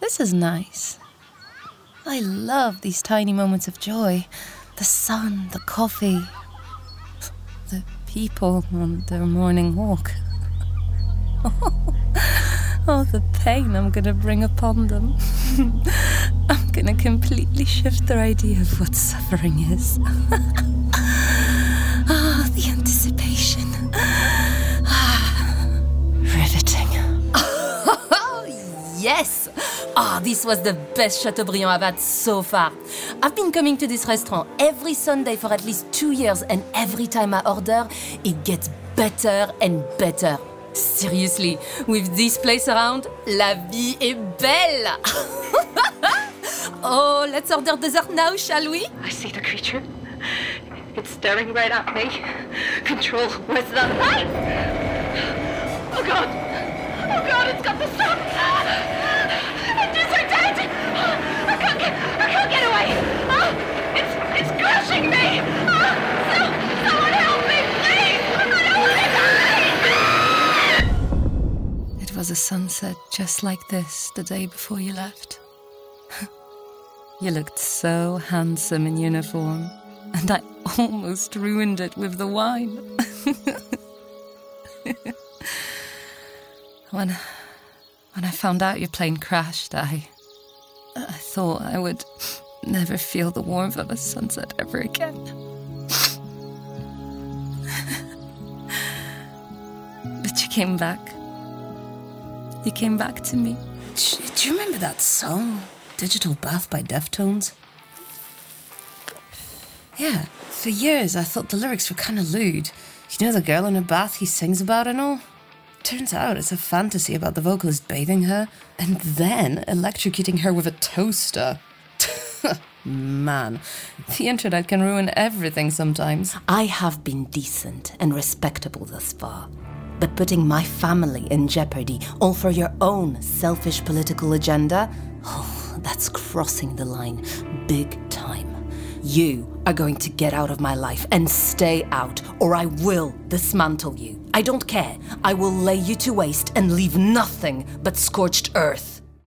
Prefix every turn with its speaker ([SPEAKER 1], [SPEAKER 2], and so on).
[SPEAKER 1] This is nice. I love these tiny moments of joy. The sun, the coffee, the people on their morning walk. Oh, the pain I'm going to bring upon them. I'm going to completely shift their idea of what suffering is. Ah, the anticipation. Riveting. Yes! This was the best Chateaubriand I've had so far. I've been coming to this restaurant every Sunday for at least 2 years, and every time I order, it gets better and better. Seriously, with this place around, la vie est belle! Oh, let's order dessert now, shall we?
[SPEAKER 2] I see the creature. It's staring right at me. Control, where's the light? Oh God! Oh God, it's got the stuff! It's are dead! I can't get away! It's crushing me! Someone help me, please! I don't want to die!
[SPEAKER 1] It was a sunset just like this the day before you left. You looked so handsome in uniform, and I almost ruined it with the wine. When I found out your plane crashed, I thought I would never feel the warmth of a sunset ever again. But you came back. You came back to me.
[SPEAKER 3] Do you remember that song, Digital Bath by Deftones? Yeah, for years I thought the lyrics were kind of lewd. You know the girl in a bath he sings about and all? Turns out it's a fantasy about the vocalist bathing her and then electrocuting her with a toaster. Man, the internet can ruin everything sometimes.
[SPEAKER 1] I have been decent and respectable thus far, but putting my family in jeopardy, all for your own selfish political agenda, that's crossing the line big time. You are going to get out of my life and stay out, or I will dismantle you. I don't care. I will lay you to waste and leave nothing but scorched earth.